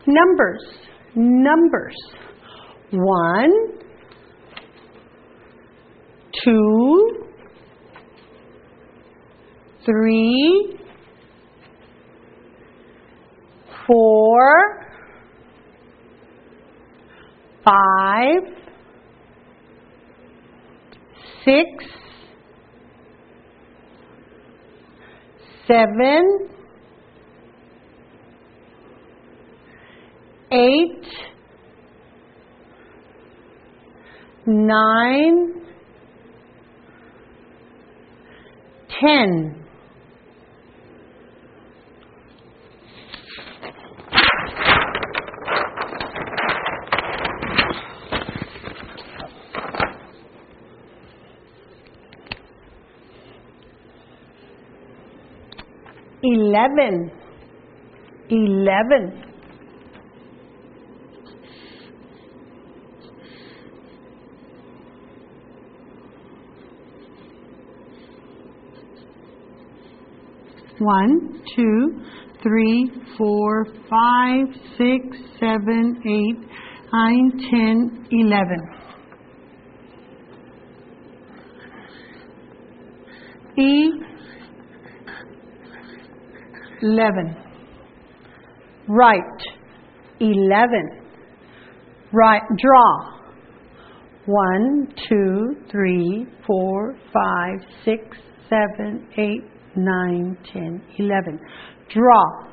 Numbers. Numbers. 1, 2, 3, 4, 5, 6, 7, 8, 9, 10. Eleven. 1, 2, 3, 4, 5, 6, 7, 8, 9, 10, 11. 11. Right. 11. Right. Draw. 1, 2, 3, 4, 5, 6, 7, 8, 9, 10, 11. Draw.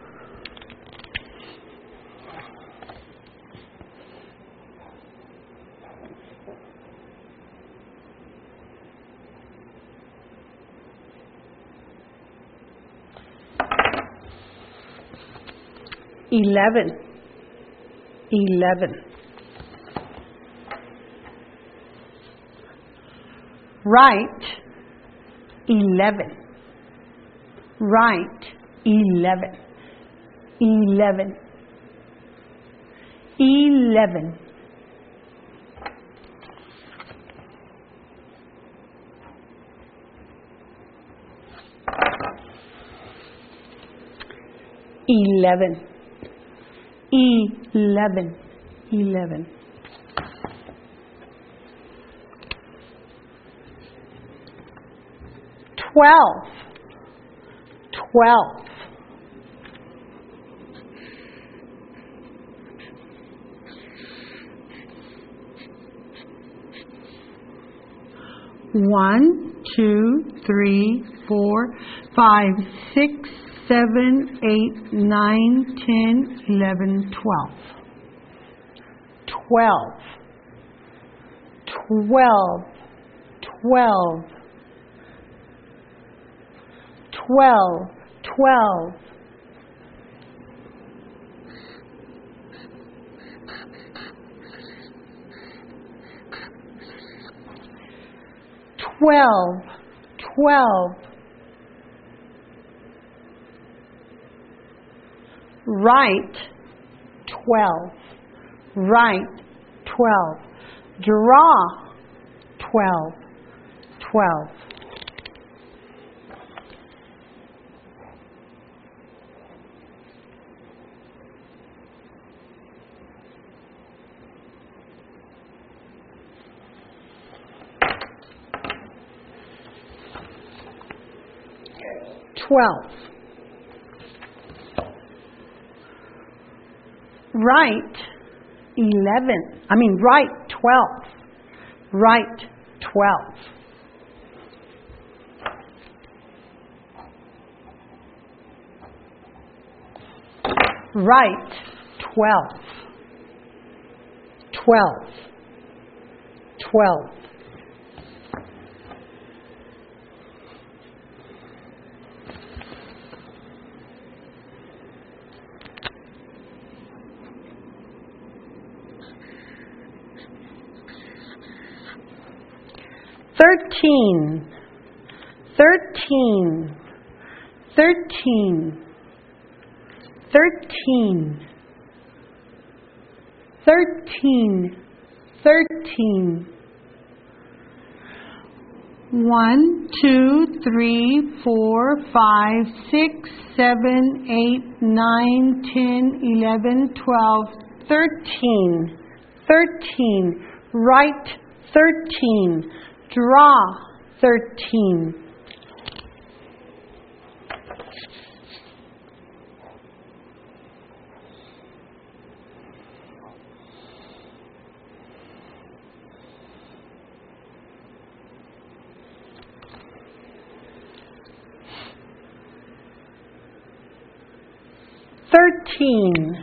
Eleven. Right. 11. Right. 11. 11. 11. 11. 11. 11. 12. 12. 1, 2, 3, 4, 5, 6, 7, 8, 9, 10, 11, 12. 12. 12. 12. 12. 12. 12. 12. Right. 12. Right. 12. Draw. 12. 12. 12. Right. 11. Right. 12. Right. 12. Right. 12. 12. 12. 13. 13. 13. 13. 13. 13. 1, 2, 3, 4, 5, 6, 7, 8, 9, 10, 11, 12, 13. 13. Write 13. Draw 13. Thirteen.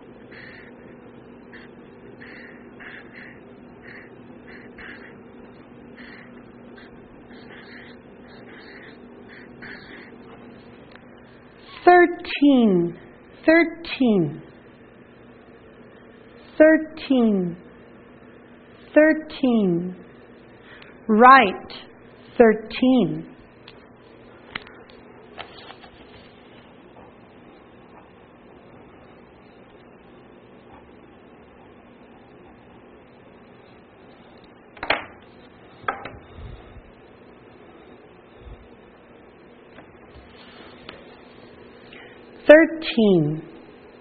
13. 13. 13. 13. Write 13. 13.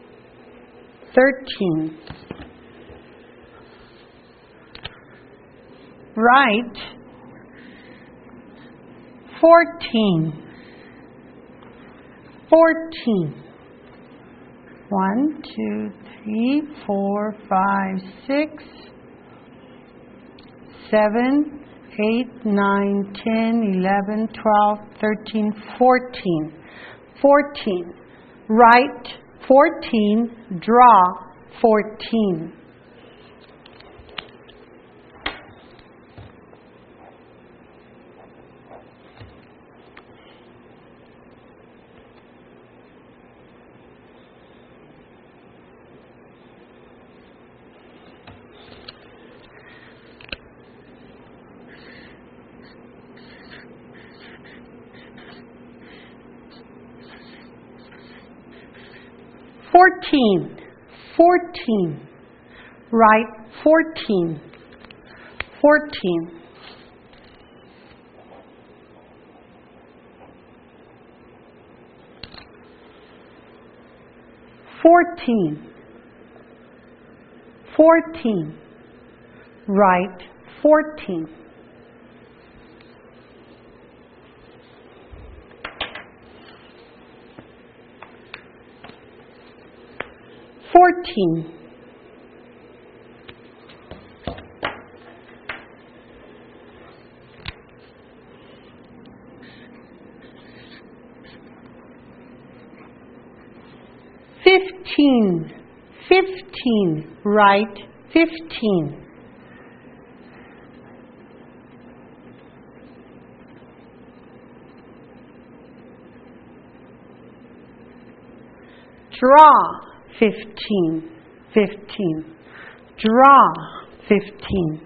13. Write 14. 14. 1, 2, 3, 4, 5, 6, 7, 8, 9, 10, 11, 12, 13, 14. 14. Write 14, draw 14. 14. 14. Write 14. 14. 14. 14. Write 14. 14. 15. 15. Write 15. 15. 15. Draw 15.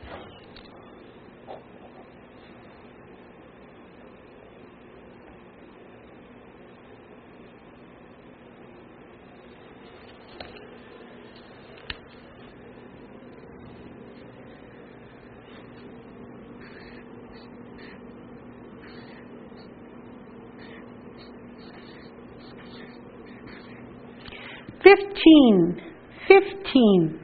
15. 15.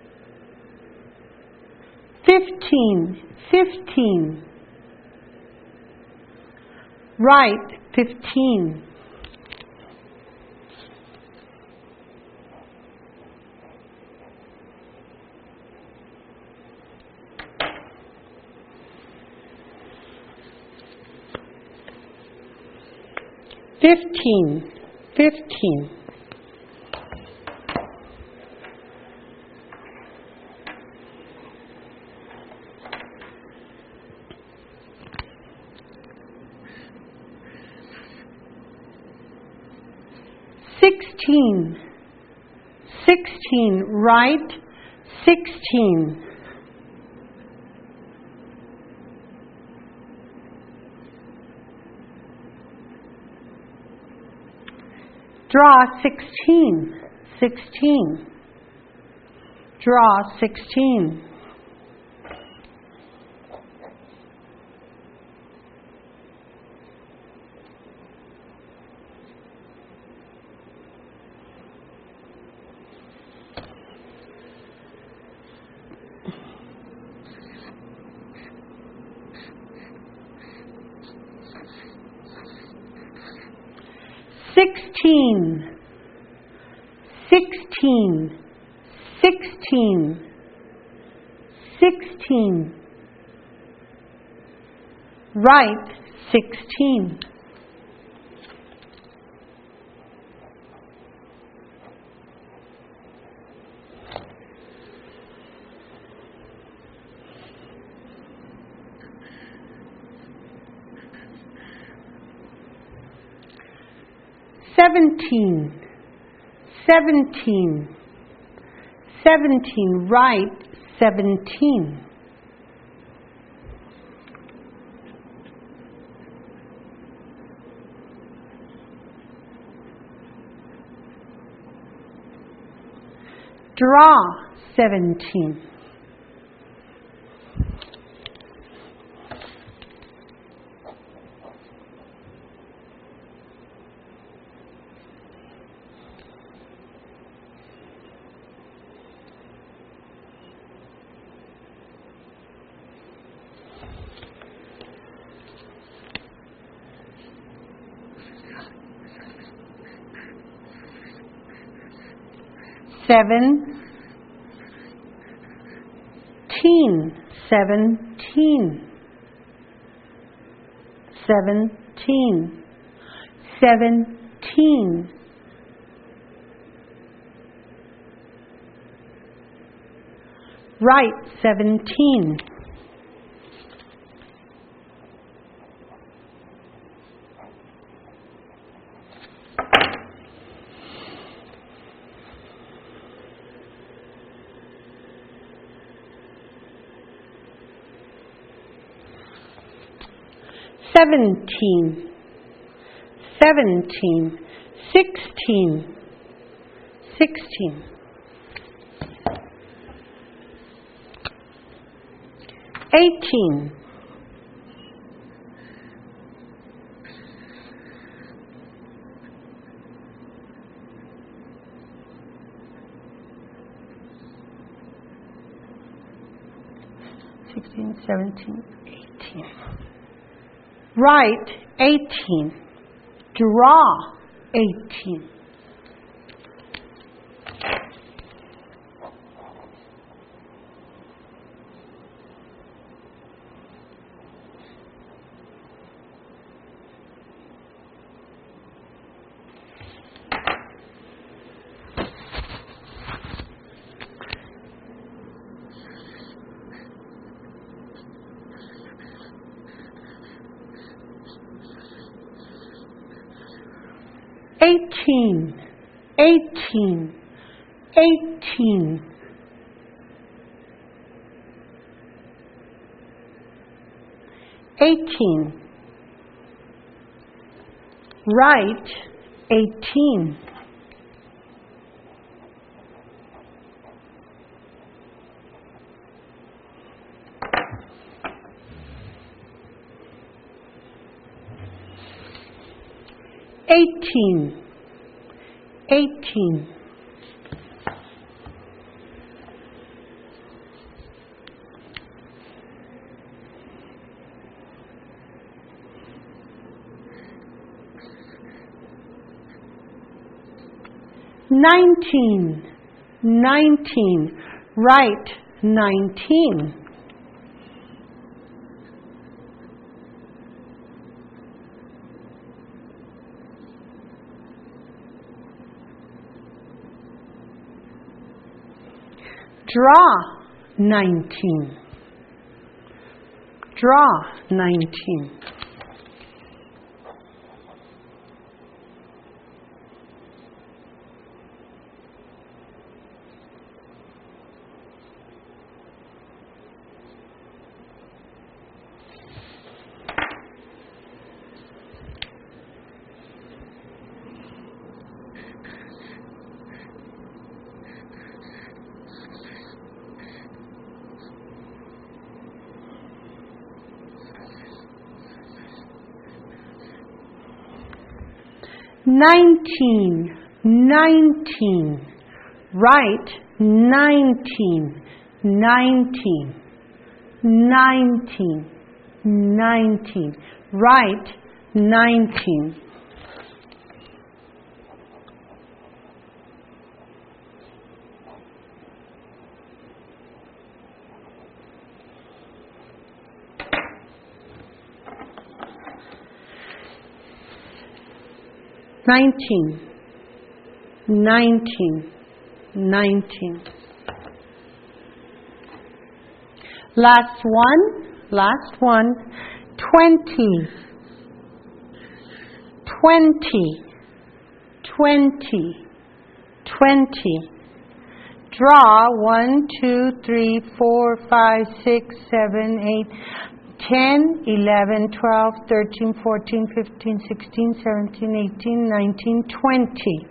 15. 15. Write 15. 15. 15. 16. 16. Write 16. 16. 16. Draw 16. 16, 16, 16, 16. Right 16. Seventeen, 17, 17, right 17. Draw 17. Seventeen, 17, 17, 17. Right 17. Seventeen, 17, 16, 16. 18, 16, 17, 18. Right 18. Draw 18. Eighteen, 18, 18. 18. Right 18. 18, 18. 19, 19. Right 19. 19. Draw 19. Nineteen, 19. Right 19, 19. 19, 19. Right 19. 19, 19, 19. Last one, 20, 20, 20, 20. Draw 1, 2, 3, 4, 5, 6, 7, 8, 10, 11, 12, 13, 14, 15, 16, 17, 18, 19, 20.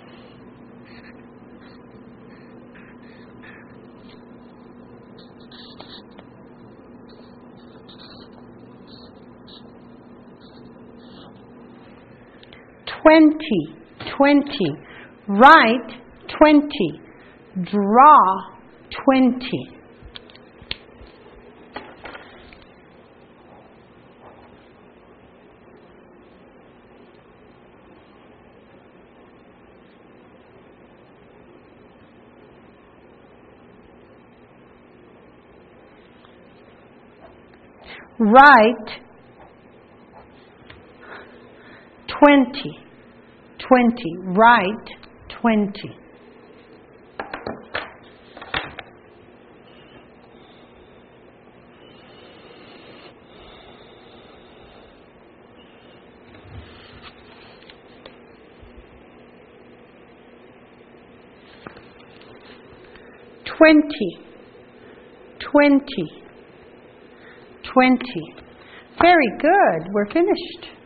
Write 20. Draw 20. Write 20. 20. Write 20. Twenty. Very good. We're finished.